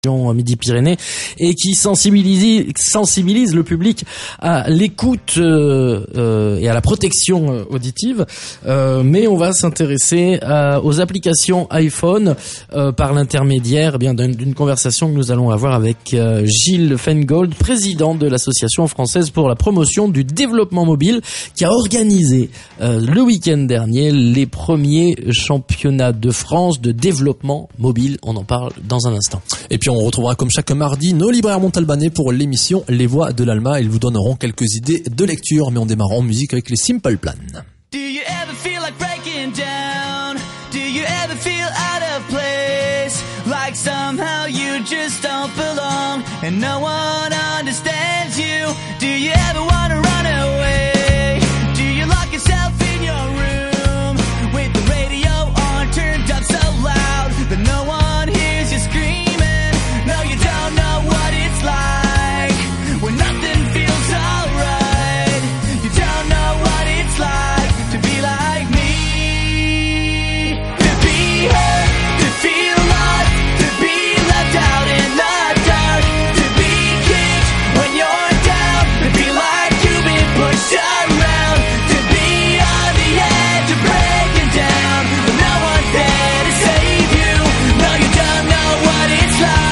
Midi-Pyrénées et qui sensibilise le public à l'écoute et à la protection auditive. Mais on va s'intéresser aux applications iPhone par l'intermédiaire d'une conversation que nous allons avoir avec Gilles Feingold, président de l'Association française pour la promotion du développement mobile, qui a organisé le week-end dernier les premiers championnats de France de développement mobile. On en parle dans un instant. Et puis on retrouvera comme chaque mardi nos libraires montalbanais pour l'émission Les Voix de l'Alma. Ils vous donneront quelques idées de lecture, mais on démarre en musique avec les Simple Plan. Do you ever feel like breaking down? Do you ever feel out of place? Like somehow you just don't belong and no one understands you? Do you ever want to run away? Do you lock yourself in your room with the radio on turned up so loud that no one hears you scream? No, you don't know what it's like when nothing feels alright. You don't know what it's like to be like me. To be hurt, to feel lost, to be left out in the dark, to be kicked when you're down, to feel like you've been pushed around, to be on the edge of breaking down, but no one's there to save you. No, you don't know what it's like.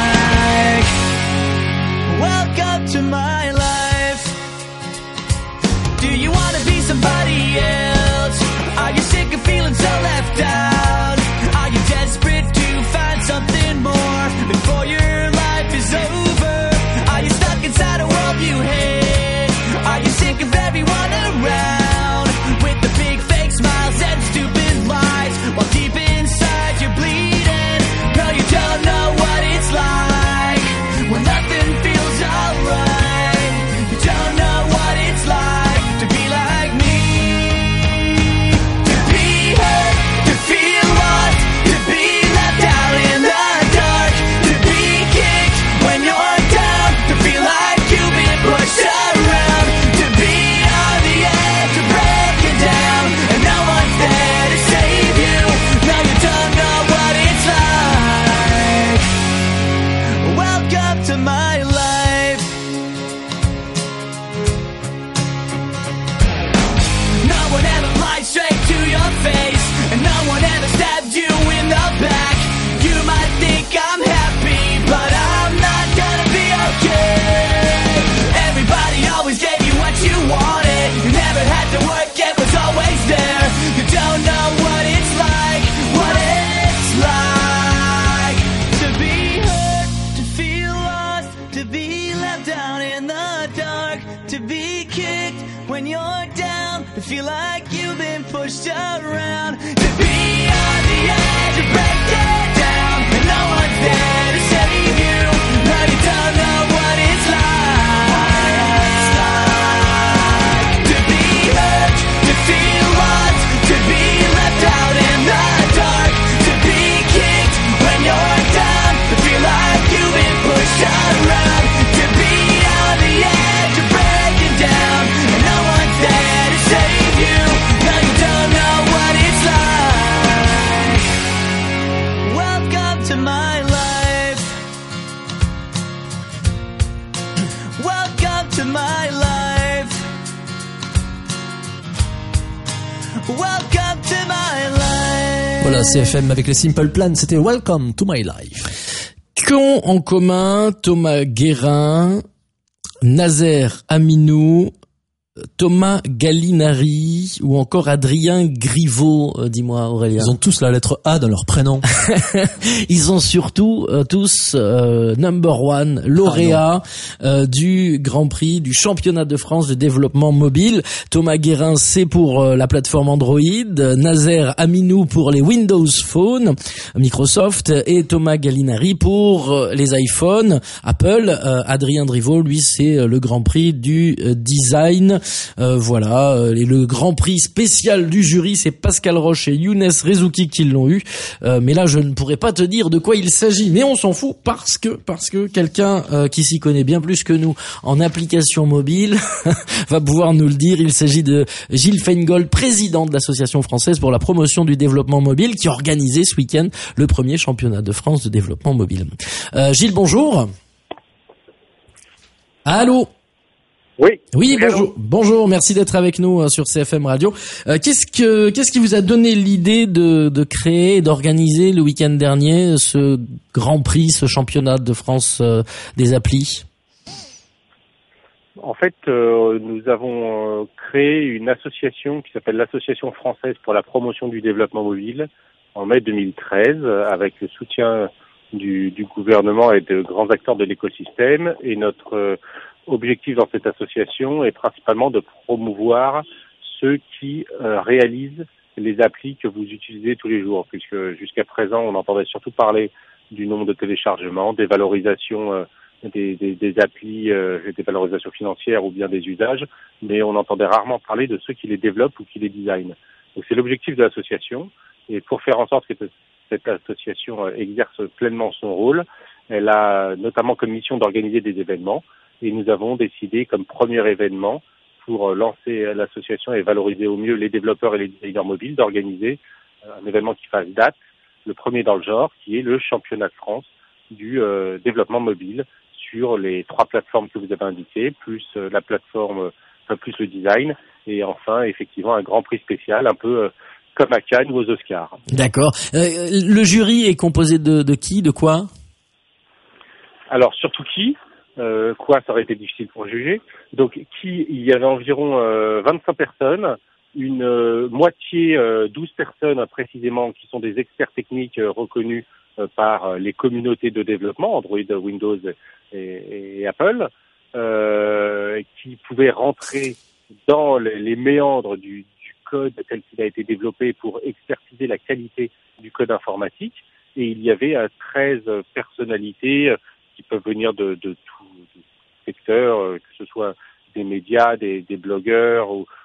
Welcome to my life. Do you want to be somebody else? Are you sick of feeling so left out? Are you desperate to find something more before your life is over? Are you stuck inside a world you hate? Are you sick of everyone around with the big fake smiles and stupid lies while deep inside you're bleeding? No, you don't know what it's like when nothing feels alright. You don't know what it's like to be like me. To be hurt, to feel lost, to be left out in the dark, to be kicked when you're down, to feel like you've been pushed around, to be on the edge of breaking down and no one's there to save you. No, you don't know what it's like. Welcome to my life. No one ever lied straight to your face, and no one ever stabbed you in the back. You might think I'm happy, but I'm not gonna be okay. Everybody always gave you what you wanted. You never had to work, it was always there. You don't know what it's like, what it's like to be hurt, to feel lost, to be left out in the dark, to be kicked when you're down, to feel like you've been pushed around, to be on the edge of breaking down and no one's there to save you. No, you don't know what it's like to be hurt, to feel lost, to be left out in the dark, to be kicked when you're down, to feel like you've been pushed around, to be on the edge of breaking down and no one's there to save you. No, you don't know what it's like. Welcome to my life. Welcome to my life. Welcome to my life. Voilà, CFM avec les Simple Plan, c'était Welcome to My Life. Qu'ont en commun Thomas Guérin, Nazer Aminou, Thomas Gallinari ou encore Adrien Griveaux, dis-moi Aurélien. Ils ont tous la lettre A dans leur prénom. Ils ont surtout tous number one lauréat du Grand Prix du championnat de France de développement mobile. Thomas Guérin, c'est pour la plateforme Android, Nazer Aminou pour les Windows Phone, Microsoft, et Thomas Gallinari pour les iPhones, Apple. Adrien Griveaux, lui, c'est le Grand Prix du design Voilà, et le grand prix spécial du jury, c'est Pascal Roche et Younes Rezouki qui l'ont eu. Mais là, je ne pourrais pas te dire de quoi il s'agit, mais on s'en fout parce que quelqu'un qui s'y connaît bien plus que nous en application mobile va pouvoir nous le dire. Il s'agit de Gilles Feingold, président de l'Association française pour la promotion du développement mobile, qui a organisé ce week-end le premier championnat de France de développement mobile. Gilles, bonjour. Allô? Oui. Oui, bonjour. Bonjour, merci d'être avec nous sur CFM Radio. Qu'est-ce qui vous a donné l'idée de créer et d'organiser le week-end dernier ce Grand Prix, ce championnat de France des applis? En fait, nous avons créé une association qui s'appelle l'Association française pour la promotion du développement mobile en mai 2013, avec le soutien du gouvernement et de grands acteurs de l'écosystème. Et notre objectif dans cette association est principalement de promouvoir ceux qui réalisent les applis que vous utilisez tous les jours, puisque jusqu'à présent, on entendait surtout parler du nombre de téléchargements, des valorisations des applis, des valorisations financières ou bien des usages, mais on entendait rarement parler de ceux qui les développent ou qui les designent. Donc c'est l'objectif de l'association, et pour faire en sorte que cette association exerce pleinement son rôle, elle a notamment comme mission d'organiser des événements, et nous avons décidé comme premier événement pour lancer l'association et valoriser au mieux les développeurs et les designers mobiles d'organiser un événement qui fasse date, le premier dans le genre, qui est le championnat de France du développement mobile sur les 3 plateformes que vous avez indiquées, plus la plateforme, plus le design, et enfin effectivement un grand prix spécial, un peu comme à Cannes ou aux Oscars. D'accord. Le jury est composé de qui, de quoi? Alors surtout qui? Quoi, ça aurait été difficile pour juger. Donc il y avait environ 25 personnes, une moitié, 12 personnes précisément, qui sont des experts techniques reconnus par les communautés de développement, Android, Windows et Apple, qui pouvaient rentrer dans les méandres du code tel qu'il a été développé pour expertiser la qualité du code informatique. Et il y avait 13 personnalités qui peuvent venir de tout secteur, que ce soit des médias, des blogueurs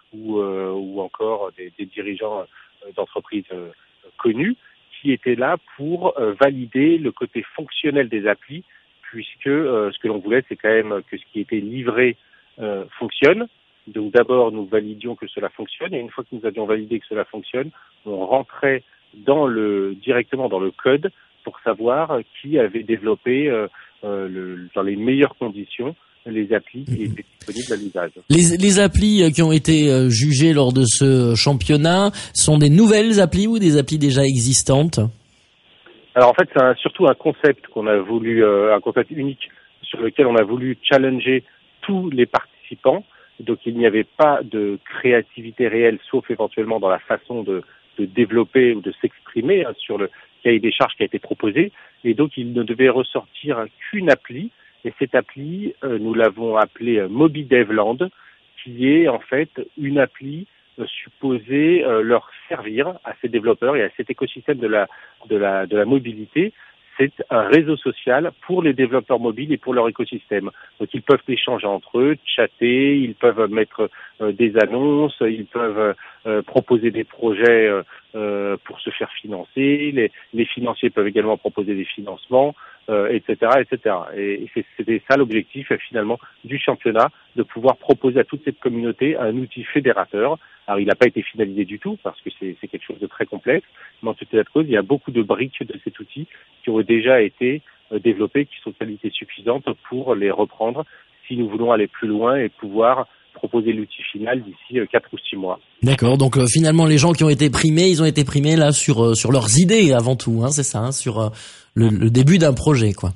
ou encore des dirigeants d'entreprises connus, qui étaient là pour valider le côté fonctionnel des applis, puisque ce que l'on voulait, c'est quand même que ce qui était livré fonctionne. Donc d'abord, nous validions que cela fonctionne, et une fois que nous avions validé que cela fonctionne, on rentrait directement dans le code pour savoir qui avait développé dans les meilleures conditions les applis qui étaient disponibles à l'usage. Les applis qui ont été jugées lors de ce championnat sont des nouvelles applis ou des applis déjà existantes? Alors en fait, c'est surtout un concept qu'on a voulu, un concept unique sur lequel on a voulu challenger tous les participants. Donc il n'y avait pas de créativité réelle, sauf éventuellement dans la façon de développer ou de s'exprimer sur le cahier des charges qui a été proposé. Et donc il ne devait ressortir qu'une appli. Et cette appli, nous l'avons appelée MobiDevLand, qui est en fait une appli supposée leur servir à ces développeurs et à cet écosystème de la mobilité. C'est un réseau social pour les développeurs mobiles et pour leur écosystème. Donc ils peuvent échanger entre eux, chatter, ils peuvent mettre des annonces, ils peuvent proposer des projets pour se faire financer. Les financiers peuvent également proposer des financements, etc., etc. Et c'était ça l'objectif finalement du championnat, de pouvoir proposer à toute cette communauté un outil fédérateur. Alors il n'a pas été finalisé du tout parce que c'est quelque chose de très complexe, mais en tout état de cause, il y a beaucoup de briques de cet outil qui ont déjà été développées, qui sont de qualité suffisante pour les reprendre si nous voulons aller plus loin et pouvoir proposer l'outil final d'ici 4 ou 6 mois. D'accord, donc finalement les gens qui ont été primés, ils ont été primés là sur leurs idées avant tout, hein, c'est ça, hein, sur le début d'un projet, quoi.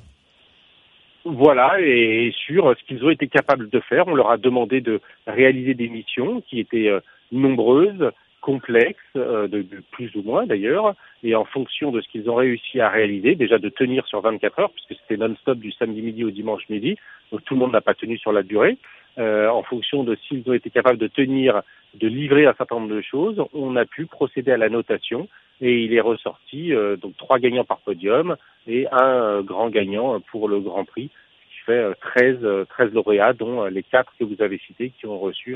Voilà, et sur ce qu'ils ont été capables de faire, on leur a demandé de réaliser des missions qui étaient nombreuses, complexes, de plus ou moins d'ailleurs, et en fonction de ce qu'ils ont réussi à réaliser, déjà de tenir sur 24 heures, puisque c'était non-stop du samedi midi au dimanche midi, donc tout le monde n'a pas tenu sur la durée. En fonction de s'ils ont été capables de tenir, de livrer un certain nombre de choses, on a pu procéder à la notation, et il est ressorti donc 3 gagnants par podium et un grand gagnant pour le Grand Prix, ce qui fait 13 lauréats, dont les 4 que vous avez cités qui ont reçu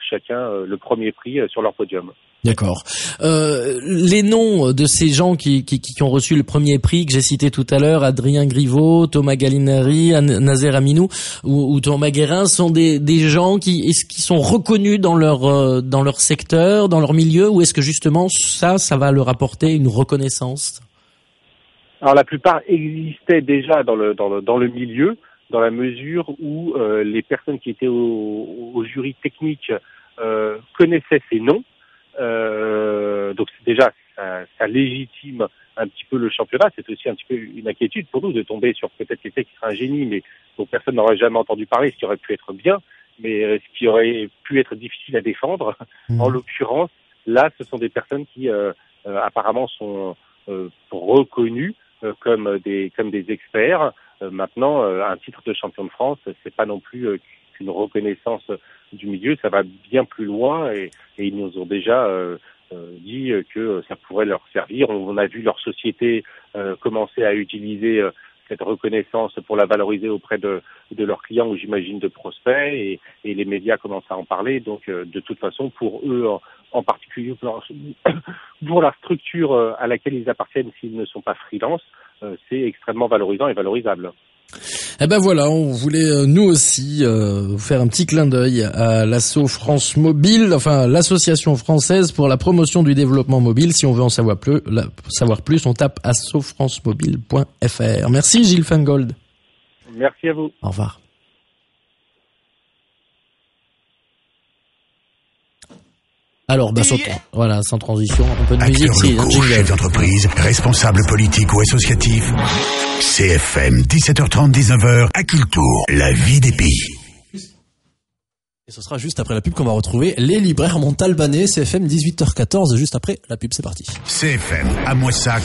chacun le premier prix sur leur podium. D'accord. Les noms de ces gens qui ont reçu le premier prix que j'ai cité tout à l'heure, Adrien Griveaux, Thomas Gallinari, Nazer Aminou ou Thomas Guérin, sont des gens qui sont reconnus dans leur secteur, dans leur milieu, ou est-ce que justement ça va leur apporter une reconnaissance? Alors la plupart existaient déjà dans le milieu, dans la mesure où les personnes qui étaient au jury technique connaissaient ces noms. Donc déjà ça légitime un petit peu le championnat. C'est aussi un petit peu une inquiétude pour nous de tomber sur peut-être quelqu'un qui sera un génie mais dont personne n'aurait jamais entendu parler, ce qui aurait pu être bien, mais ce qui aurait pu être difficile à défendre. En l'occurrence, là ce sont des personnes qui apparemment sont reconnues comme des experts. Maintenant, un titre de champion de France, c'est pas non plus qu'une reconnaissance du milieu, ça va bien plus loin et ils nous ont déjà dit que ça pourrait leur servir. On a vu leur société commencer à utiliser cette reconnaissance pour la valoriser auprès de leurs clients ou j'imagine de prospects et les médias commencent à en parler. Donc de toute façon, pour eux en particulier, pour la structure à laquelle ils appartiennent s'ils ne sont pas freelance, c'est extrêmement valorisant et valorisable. Eh ben voilà, on voulait nous aussi vous faire un petit clin d'œil à l'asso France Mobile, enfin l'association française pour la promotion du développement mobile. Si on veut en savoir plus, on tape assofrancemobile.fr. Merci Gilles Fangold. Merci à vous. Au revoir. Alors, voilà, sans transition, un peu de musique, si, un jingle. Chef d'entreprise, responsable politique ou associatif. CFM, 17h30, 19h, à Cultour, la vie des pays. Et ce sera juste après la pub qu'on va retrouver les libraires Montalbanais, CFM 18h14, juste après la pub, c'est parti. CFM, à Moissac,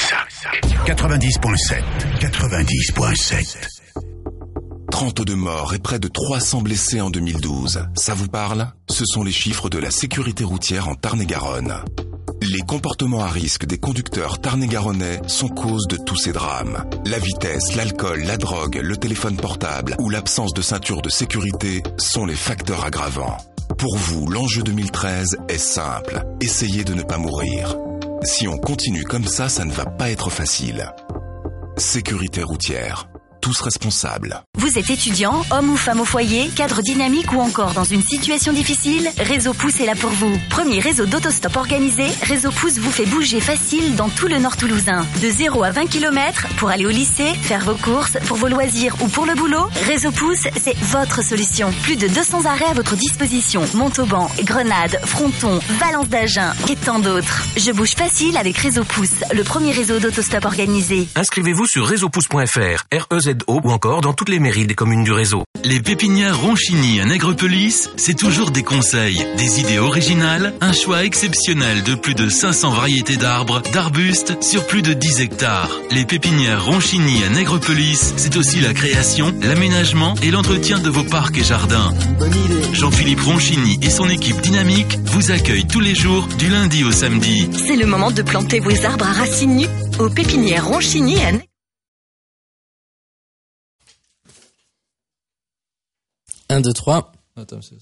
90.7, 90.7. 32 morts et près de 300 blessés en 2012. Ça vous parle? Ce sont les chiffres de la sécurité routière en Tarn-et-Garonne. Les comportements à risque des conducteurs tarn-et-garonnais sont cause de tous ces drames. La vitesse, l'alcool, la drogue, le téléphone portable ou l'absence de ceinture de sécurité sont les facteurs aggravants. Pour vous, l'enjeu 2013 est simple. Essayez de ne pas mourir. Si on continue comme ça ne va pas être facile. Sécurité routière. Tous responsables. Vous êtes étudiant, homme ou femme au foyer, cadre dynamique ou encore dans une situation difficile? Réseau Pouce est là pour vous. Premier réseau d'autostop organisé, Réseau Pouce vous fait bouger facile dans tout le nord toulousain. De 0 à 20 km pour aller au lycée, faire vos courses, pour vos loisirs ou pour le boulot, Réseau Pouce, c'est votre solution. Plus de 200 arrêts à votre disposition. Montauban, Grenade, Fronton, Valence d'Agen et tant d'autres. Je bouge facile avec Réseau Pouce, le premier réseau d'autostop organisé. Inscrivez-vous sur réseaupouce.fr, REZO ou encore dans toutes les mairies des communes du réseau. Les pépinières Ronchini à Nègrepelisse, c'est toujours des conseils, des idées originales, un choix exceptionnel de plus de 500 variétés d'arbres, d'arbustes sur plus de 10 hectares. Les pépinières Ronchini à Nègrepelisse, c'est aussi la création, l'aménagement et l'entretien de vos parcs et jardins. Jean-Philippe Ronchini et son équipe dynamique vous accueillent tous les jours du lundi au samedi. C'est le moment de planter vos arbres à racines nues aux pépinières Ronchini à 1, 2, 3. Attends, c'est